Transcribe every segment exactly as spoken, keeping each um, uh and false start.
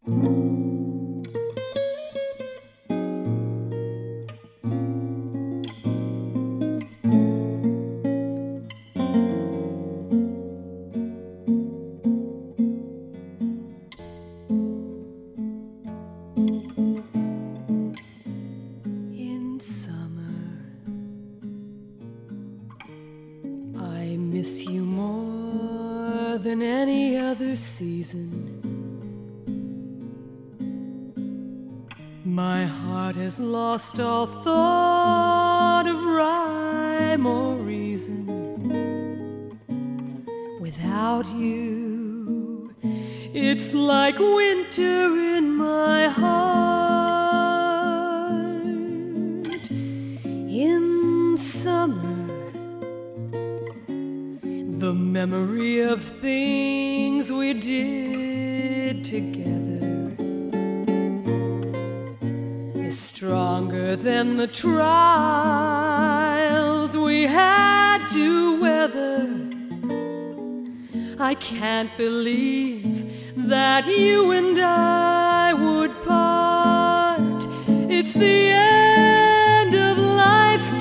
In summer, I miss you more than any other season. My heart has lost all thought of rhyme or reason. Without you, it's like winter in my heart. In summer, the memory of things we did together is stronger than the trials we had to weather. I can't believe that you and I would part. It's the end of life's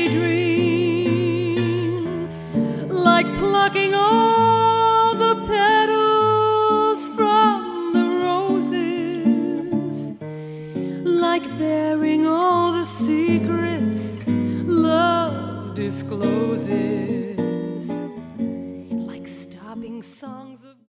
daydream, like plucking all the petals from the roses, like bearing all the secrets love discloses, like stopping songs of